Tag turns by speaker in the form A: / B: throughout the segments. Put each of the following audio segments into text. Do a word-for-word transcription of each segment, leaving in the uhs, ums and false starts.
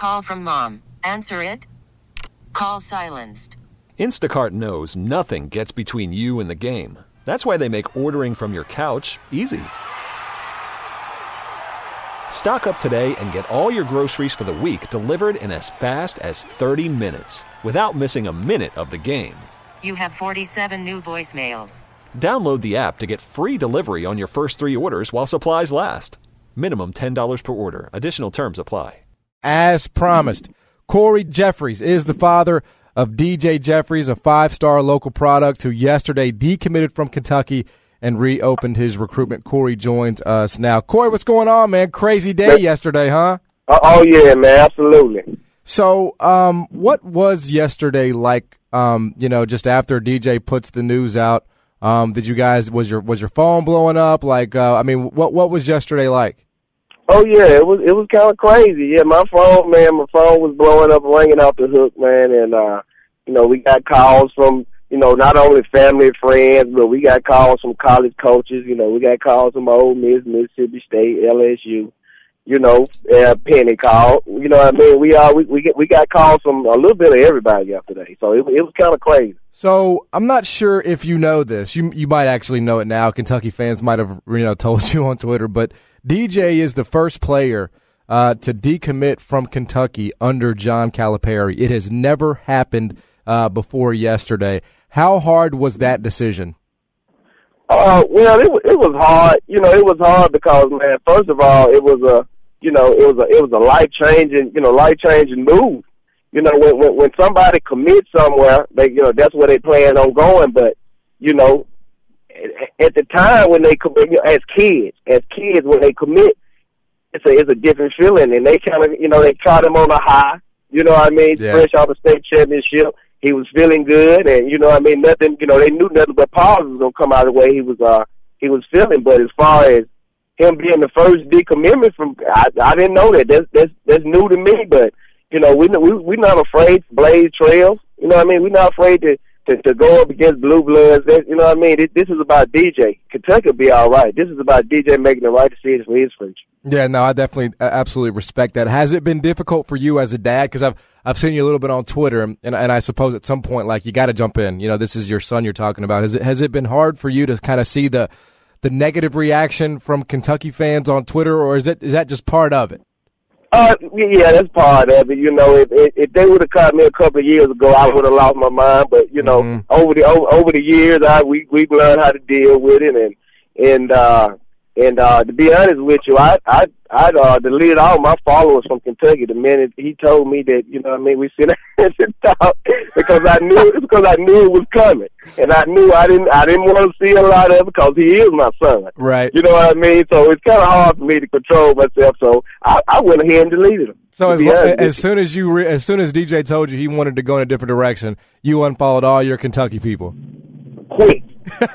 A: call from mom. Answer it. Call silenced.
B: Instacart knows nothing gets between you and the game. That's why they make ordering from your couch easy. Stock up today and get all your groceries for the week delivered in as fast as thirty minutes without missing a minute of the game.
A: You have forty-seven new voicemails.
B: Download the app to get free delivery on your first three orders while supplies last. Minimum ten dollars per order. Additional terms apply.
C: As promised, Corey Jeffries is the father of D J Jeffries, a five-star local product who yesterday decommitted from Kentucky and reopened his recruitment. Corey joins us now. Corey, what's going on, man? Crazy day yesterday, huh?
D: Oh, yeah, man, absolutely.
C: So um, what was yesterday like, um, you know, just after D J puts the news out? Um, did you guys, was your was your phone blowing up? Like, uh, I mean, what what was yesterday like?
D: Oh, yeah, it was it was kind of crazy. Yeah, my phone, man, my phone was blowing up, ringing off the hook, man, and, uh, you know, we got calls from, you know, not only family and friends, but we got calls from college coaches. You know, we got calls from Ole Miss, Mississippi State, L S U. You know, uh, Penny called. You know what I mean? We are we we get we got calls from a little bit of everybody yesterday. So it it was kind of crazy.
C: So I'm not sure if you know this. You you might actually know it now. Kentucky fans might have you know told you on Twitter, but D J is the first player uh, to decommit from Kentucky under John Calipari. It has never happened uh, before yesterday. How hard was that decision?
D: Uh, well, it was it was hard. You know, it was hard because, man, first of all, it was a, you know, it was a it was a life changing, you know, life changing move. You know, when when when somebody commits somewhere, they, you know, that's where they plan on going. But, you know, at the time when they commit, you know, as kids, as kids when they commit, it's a it's a different feeling, and they kind of, you know, they caught him on a high. You know what I mean?
C: Yeah.
D: Fresh off the state championship. He was feeling good, and, you know what I mean, nothing, you know, they knew nothing but positives was going to come out of the way he was uh he was feeling. But as far as him being the first decommitment from, I, I didn't know that. That's, that's, that's new to me, but, you know, we, we, we're not afraid to blaze trails. You know what I mean? We're not afraid to, to, to go up against Blue Bloods. That, you know what I mean? This, this is about D J. Kentucky will be all right. This is about D J making the right decision for his future.
C: Yeah, no, I definitely uh, absolutely respect that. Has it been difficult for you as a dad? Because I've I've seen you a little bit on Twitter, and and I suppose at some point, like, you got to jump in. You know, this is your son you're talking about. Has it has it been hard for you to kind of see the the negative reaction from Kentucky fans on Twitter, or is it is that just part of it?
D: Uh, yeah, that's part of it. You know, if if, if they would have caught me a couple of years ago, I would have lost my mind. But you know,
C: Mm-hmm.
D: over the over, over the years, I we we've learned how to deal with it, and and uh, and uh, to be honest with you, I I I uh, deleted all my followers from Kentucky the minute he told me that. You know what I mean? We sit down and talk because I knew it's because I knew it was coming, and I knew I didn't I didn't want to see a lot of it because he is my son.
C: Right.
D: You know what I mean? So it's kind of hard for me to control myself. So I, I went ahead and deleted him.
C: So as,
D: lo-
C: as soon as you re- as soon as D J told you he wanted to go in a different direction, you unfollowed all your Kentucky people.
D: Quick.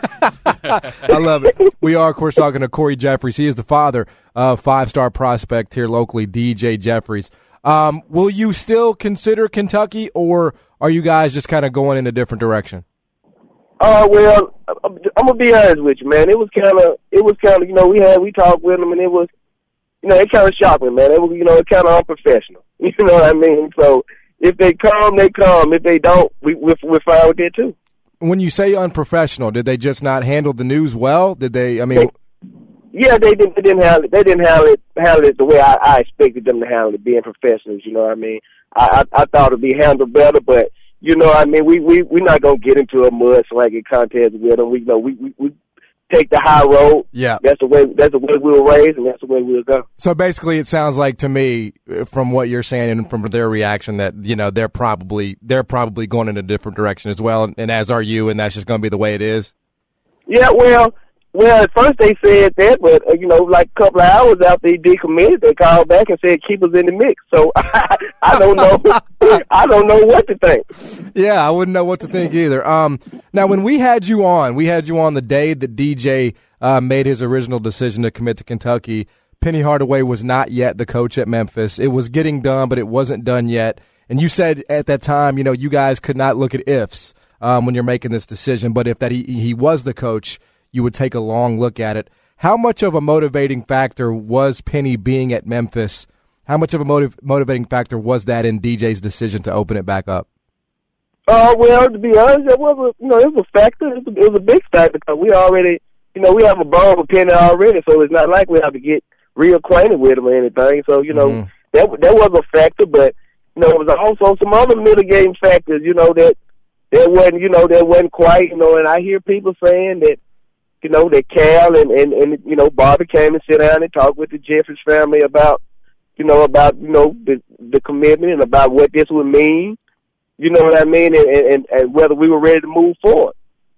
C: I love it. We are, of course, talking to Corey Jeffries. He is the father of five-star prospect here locally, D J Jeffries. Um, will you still consider Kentucky, or are you guys just kind of going in a different direction?
D: Uh, well, I'm gonna be honest with you, man. It was kind of, it was kind of, you know, we had we talked with them, and it was, you know, it kind of shocked me, man. It was, you know, it kind of unprofessional. You know what I mean? So if they come, they come. If they don't, we we're, we're fine with it too.
C: When you say unprofessional, did they just not handle the news well? Did they? I mean,
D: They, yeah, they didn't. They didn't handle it. They didn't handle it. Handle it the way I, I expected them to handle it, being professionals. You know what I mean? I, I I thought it'd be handled better, but you know what I mean. We we we're not gonna get into a mudslinging contest with them. We you know we, we we take the high road.
C: Yeah,
D: that's the way. That's the way we were raised, and that's the way we'll go.
C: So basically, it sounds like to me, from what you're saying and from their reaction, that you know they're probably they're probably going in a different direction as well, and, and as are you, and that's just going to be the way it is.
D: Yeah, well, well, at first they said that, but uh, you know, like a couple of hours after he decommitted, they called back and said keep us in the mix. So I, I don't know, I don't know what to think.
C: Yeah, I wouldn't know what to think either. Um, now when we had you on, we had you on the day that D J uh, made his original decision to commit to Kentucky. Penny Hardaway was not yet the coach at Memphis. It was getting done, but it wasn't done yet. And you said at that time, you know, you guys could not look at ifs um, when you're making this decision, but if that he, he was the coach, you would take a long look at it. How much of a motivating factor was Penny being at Memphis How much of a motiv- motivating factor was that in D J's decision to open it back up?
D: Uh, well, to be honest, it was a, you know, it was a factor. It was a, it was a big factor because we already, you know, we have a bond with Penny already, so it's not like we have to get reacquainted with him or anything. So, you know, mm-hmm. that that was a factor, but, you know, it was also some other mitigating factors, you know, that that wasn't, you know, that wasn't quite, you know, and I hear people saying that, you know, that Cal and, and, and you know, Bobby came and sit down and talked with the Jeffries family about, you know, about, you know, the, the commitment and about what this would mean. You know what I mean? And, and, and whether we were ready to move forward.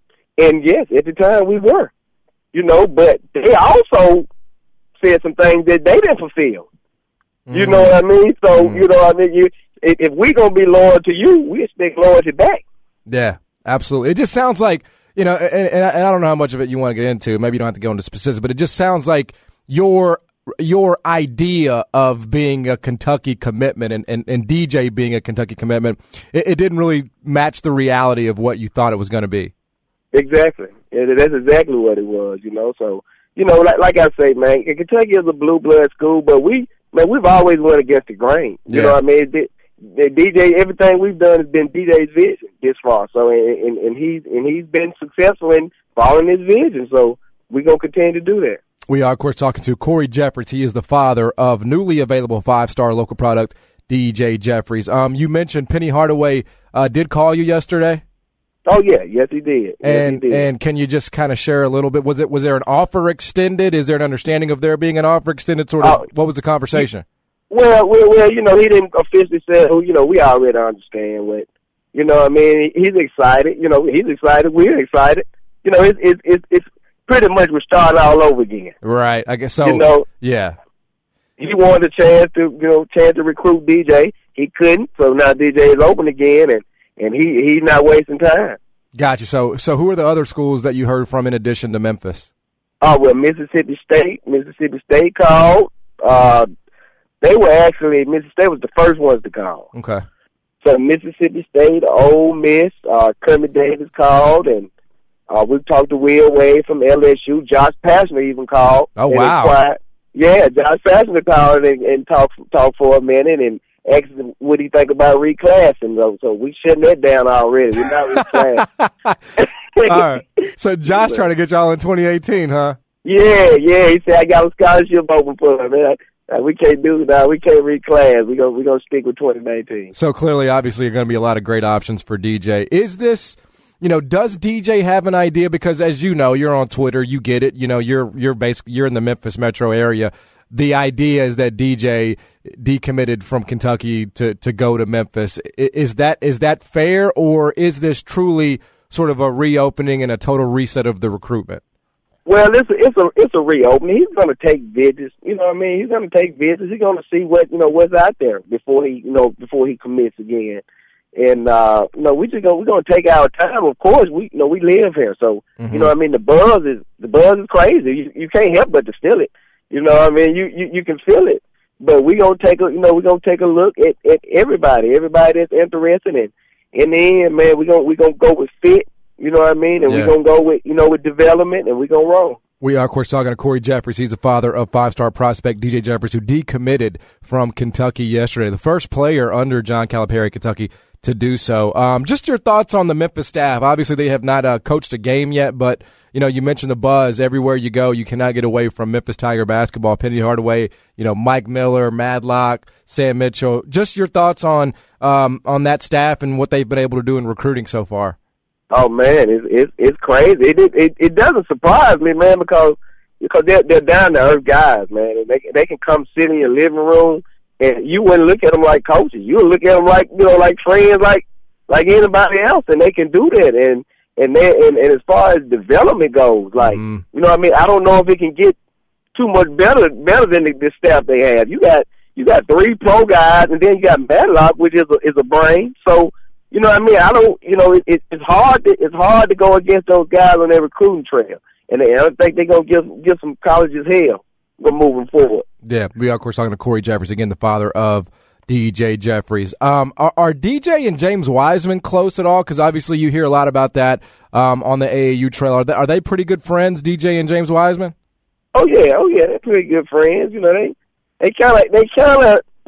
D: And yes, at the time we were, you know, but they also said some things that they didn't fulfill. Mm-hmm. You know what I mean? So, mm-hmm. you know what I mean? You, if, if we're going to be loyal to you, we expect loyalty back.
C: Yeah, absolutely. It just sounds like, you know, and, and I don't know how much of it you want to get into. Maybe you don't have to go into specifics, but it just sounds like your your idea of being a Kentucky commitment and, and, and D J being a Kentucky commitment, it, it didn't really match the reality of what you thought it was going to be.
D: Exactly. And that's exactly what it was, you know. So, you know, like, like I say, man, Kentucky is a blue blood school, but we, man, we've always went against the grain. You yeah. know what I mean? The, the D J, everything we've done has been D J's vision this far. So, and, and, and he's and he's been successful in following his vision. So, we're gonna continue to do that.
C: We are, of course, talking to Corey Jeffries. He is the father of newly available five-star local product, D J Jeffries. Um, you mentioned Penny Hardaway uh, did call you yesterday.
D: Oh yeah, yes he did.
C: And
D: yes, he did.
C: and can you just kind of share a little bit? Was it was there an offer extended? Is there an understanding of there being an offer extended? Sort of. Uh, what was the conversation?
D: Well, well, well, you know, he didn't officially say. Oh, you know, we already understand what. You know, what I mean, he's excited. You know, he's excited. We're excited. You know, it's it's it's. it's pretty much we're starting all over again.
C: Right. I guess so.
D: You know,
C: yeah.
D: He wanted a chance to, you know, chance to recruit D J. He couldn't, so now D J is open again, and, and he he's not wasting time.
C: Gotcha. So so who are the other schools that you heard from in addition to Memphis?
D: Oh, well, Mississippi State. Mississippi State called. Uh, they were actually, Mississippi State was the first ones to call.
C: Okay.
D: So Mississippi State, Ole Miss, uh, Kermit Davis called, and Uh, we've talked to Will Wade from L S U. Josh Pastner even called.
C: Oh, wow.
D: Inquired. Yeah, Josh Pastner called and, and talked talked for a minute and asked him what do you think about reclassing. So, so we shutting that down already. We're not reclassing.
C: All right. So Josh trying to get y'all in twenty eighteen, huh?
D: Yeah, yeah. He said, I got a scholarship open for him, man. Uh, we can't do that. We can't reclass. We're going we gonna stick with twenty nineteen.
C: So clearly, obviously, you're going to be a lot of great options for D J. Is this... You know, does D J have an idea? Because as you know, you're on Twitter, you get it. You know, you're you're basically you're in the Memphis metro area. The idea is that D J decommitted from Kentucky to, to go to Memphis. Is that is that fair, or is this truly sort of a reopening and a total reset of the recruitment?
D: Well, it's a, it's a it's a reopening. He's going to take visits. You know what I mean? He's going to take visits. He's going to see what you know what's out there before he you know before he commits again. And, uh, you know, we just go, we're going to take our time. Of course, we, you know, we live here. So, mm-hmm. you know what I mean? The buzz is, the buzz is crazy. You, you can't help but to feel it. You know what I mean? You, you, you can feel it. But we're going to take a, you know, we're going to take a look at, at everybody, everybody that's interested in. In the end, man, we're going, we're going to go with fit. You know what I mean? And yeah. we're going to go with, you know, with development, and we're going to roll.
C: We are, of course, talking to Corey Jeffries. He's the father of five-star prospect D J Jeffries, who decommitted from Kentucky yesterday. The first player under John Calipari, Kentucky, to do so. Um, just your thoughts on the Memphis staff. Obviously, they have not uh, coached a game yet, but, you know, you mentioned the buzz. Everywhere you go, you cannot get away from Memphis Tiger basketball. Penny Hardaway, you know, Mike Miller, Madlock, Sam Mitchell. Just your thoughts on um, on that staff and what they've been able to do in recruiting so far.
D: Oh man, it's it's, it's crazy. It, it it doesn't surprise me, man, because because they're they're down to earth guys, man, and they they can come sit in your living room, and you wouldn't look at them like coaches. You would look at them like you know like friends, like like anybody else, and they can do that. And and they and, and as far as development goes, like mm. you know, what I mean, I don't know if it can get too much better better than the, the staff they have. You got you got three pro guys, and then you got Madlock, which is a, is a brain. So. You know what I mean? I don't, you know, it, it, it's hard to, it's hard to go against those guys on their recruiting trail. And they, I don't think they're going to give, give some colleges hell moving forward.
C: Yeah, we are, of course, talking to Corey Jeffries, again, the father of D J Jeffries. Um, are, are D J and James Wiseman close at all? Because obviously you hear a lot about that um, on the A A U trail. Are they, are they pretty good friends, D J and James Wiseman?
D: Oh, yeah, oh, yeah, they're pretty good friends. You know, they, they kind of, they kind of,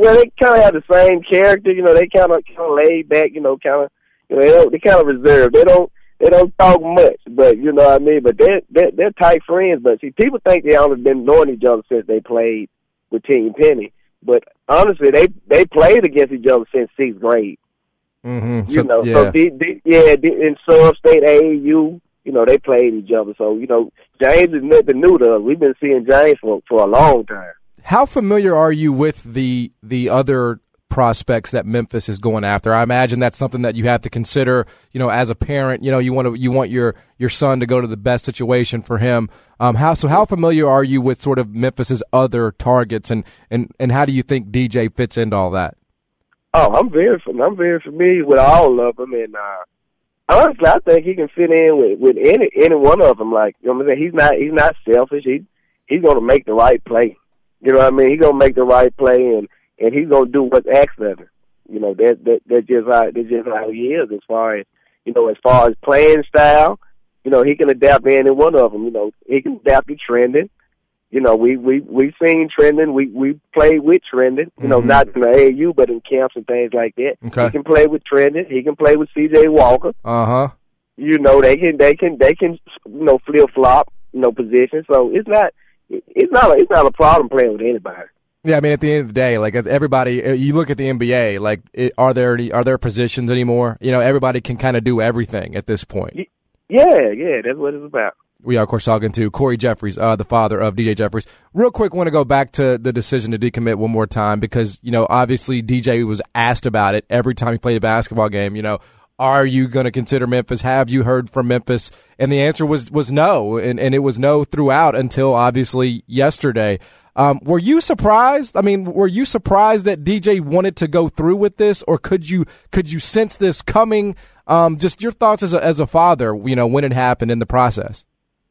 D: well, they kind of have the same character. You know, they kind of kind of laid back. You know, kind of you know they don't, they kind of reserved. They don't they don't talk much, but you know what I mean. But they're they're, they're tight friends. But see, people think they only been knowing each other since they played with Team Penny. But honestly, they they played against each other since sixth grade.
C: Mm-hmm.
D: You
C: so,
D: know,
C: yeah.
D: so the, the, yeah, the, in Sub State A A U, you know, they played each other. So you know, James is nothing new to us. We've been seeing James for for a long time.
C: How familiar are you with the the other prospects that Memphis is going after? I imagine that's something that you have to consider. You know, as a parent, you know, you want to you want your your son to go to the best situation for him. Um, how so? How familiar are you with sort of Memphis's other targets, and and and how do you think D J fits into all that?
D: Oh, I'm very I'm very familiar with all of them, and uh, honestly, I think he can fit in with, with any any one of them. Like, you know what I'm saying? He's not he's not selfish. He he's going to make the right play. You know what I mean? He's going to make the right play, and, and he's going to do what's asked of him. You know, that that that's just how that's just how he is. As far as you know, as far as playing style, you know, he can adapt to any one of them. You know, he can adapt to Trendon. You know, we we we seen Trendon. We we played with Trendon. You know, mm-hmm. not in the A A U, but in camps and things like that.
C: Okay.
D: He can play with Trendon. He can play with C J Walker.
C: Uh huh.
D: You know, they can they can they can you know flip flop you know position. So it's not it's not a, it's not a problem playing with anybody.
C: Yeah, I mean, at the end of the day, like everybody, you look at the N B A. Like, it, are there any, are there positions anymore? You know, everybody can kind of do everything at this point.
D: Yeah, yeah, that's what it's about.
C: We are, of course, talking to Corey Jeffries, uh, the father of D J Jeffries. Real quick, want to go back to the decision to decommit one more time because, you know, obviously D J was asked about it every time he played a basketball game. You know, are you going to consider Memphis? Have you heard from Memphis? And the answer was was no, and, and it was no throughout until, obviously, yesterday. Um, were you surprised? I mean, were you surprised that D J wanted to go through with this, or could you could you sense this coming? Um, just your thoughts as a, as a father, you know, when it happened in the process.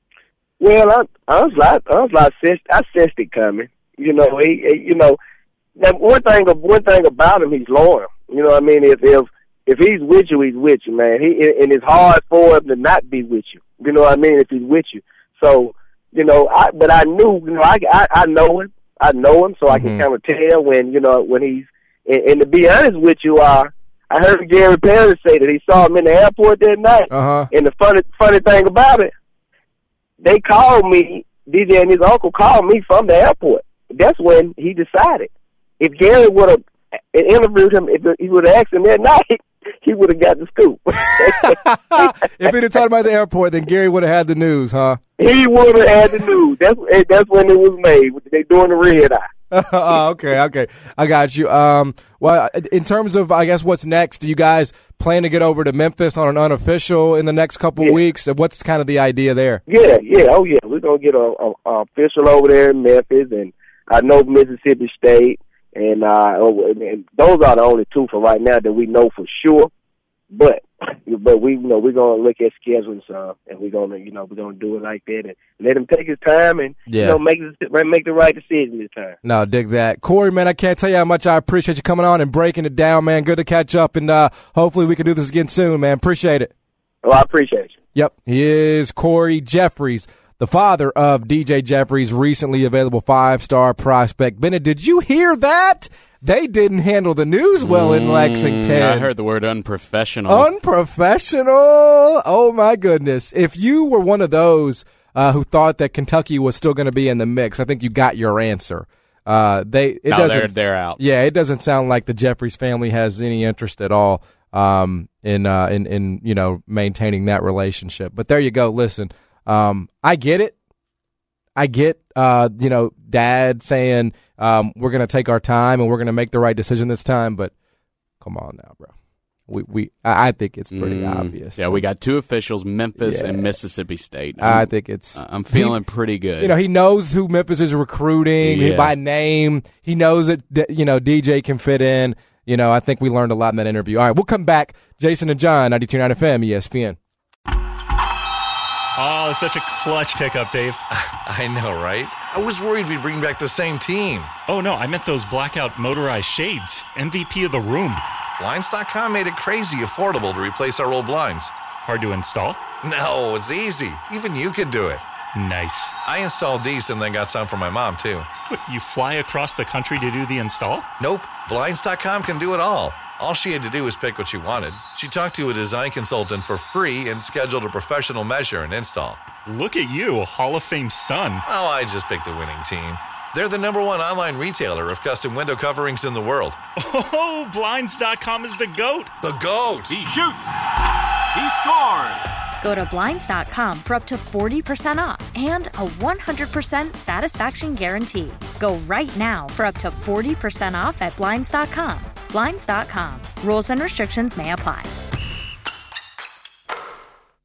D: Well, I, I was like, I was like, I sensed it coming. You know, he, he you know, that one thing, one thing about him, he's loyal. You know what I mean? If if if he's with you, he's with you, man. He and it's hard for him to not be with you. You know what I mean? If he's with you, so you know, I but I knew, you know, I I, I know him, I know him, so mm-hmm. I can kind of tell when you know when he's. And, and to be honest with you, uh, I heard Gary Perry say that he saw him in the airport that night.
C: Uh-huh.
D: And the funny funny thing about it, they called me, D J and his uncle called me from the airport. That's when he decided. If Gary would have interviewed him, if he would have asked him that night, he would have got the scoop.
C: If he'd have talked about the airport, then Gary would have had the news, huh?
D: He would have had the news. That's that's when it was made. They doing the red eye.
C: Oh, okay, okay. I got you. Um, well, in terms of, I guess, what's next, do you guys plan to get over to Memphis on an unofficial in the next couple
D: yeah.
C: of weeks? What's kind of the idea there?
D: Yeah, yeah, oh, yeah. We're going to get a, a, a official over there in Memphis, and I know Mississippi State, and, uh, and those are the only two for right now that we know for sure. But but we you know we're gonna look at scheduling some, and we're gonna you know we're gonna do it like that and let him take his time and yeah. you know make make the right decision this time.
C: No, dig that, Corey, man. I can't tell you how much I appreciate you coming on and breaking it down, man. Good to catch up, and uh, hopefully we can do this again soon, man. Appreciate it.
D: Well, I appreciate you.
C: Yep, he is Corey Jeffries, the father of D J Jeffries, recently available five-star prospect. Bennett, did you hear that? They didn't handle the news well in Lexington.
E: I heard the word unprofessional.
C: Unprofessional? Oh, my goodness. If you were one of those uh, who thought that Kentucky was still going to be in the mix, I think you got your answer. Uh, they it
E: no,
C: doesn't,
E: they're, they're out.
C: Yeah, it doesn't sound like the Jeffries family has any interest at all um, in, uh, in, in, you know, maintaining that relationship. But there you go. Listen, um, I get it. I get, uh, you know, Dad saying um, we're going to take our time and we're going to make the right decision this time. But come on now, bro. We we I think it's pretty mm, obvious.
E: Yeah, we got two officials, Memphis
C: yeah.
E: and Mississippi State.
C: I'm, I think it's.
E: Uh, I'm feeling
C: he,
E: pretty good.
C: You know, he knows who Memphis is recruiting
E: yeah.
C: by name. He knows that you know D J can fit in. You know, I think we learned a lot in that interview. All right, we'll come back. Jason and John, ninety-two point nine F M, E S P N.
F: Oh, such a clutch pickup, Dave.
G: I know, right? I was worried we'd bring back the same team.
F: Oh, no, I meant those blackout motorized shades. M V P of the room.
G: Blinds dot com made it crazy affordable to replace our old blinds.
F: Hard to install?
G: No, it's easy. Even you could do it.
F: Nice.
G: I installed these and then got some for my mom, too.
F: What, you fly across the country to do the install?
G: Nope. Blinds dot com can do it all. All she had to do was pick what she wanted. She talked to a design consultant for free and scheduled a professional measure and install.
F: Look at you, Hall of Fame son.
G: Oh, I just picked the winning team. They're the number one online retailer of custom window coverings in the world.
F: Oh, Blinds dot com is the GOAT.
G: The GOAT!
H: He shoots! He scores!
I: Go to Blinds dot com for up to forty percent off and a one hundred percent satisfaction guarantee. Go right now for up to forty percent off at Blinds dot com. Blinds dot com. Rules and restrictions may apply.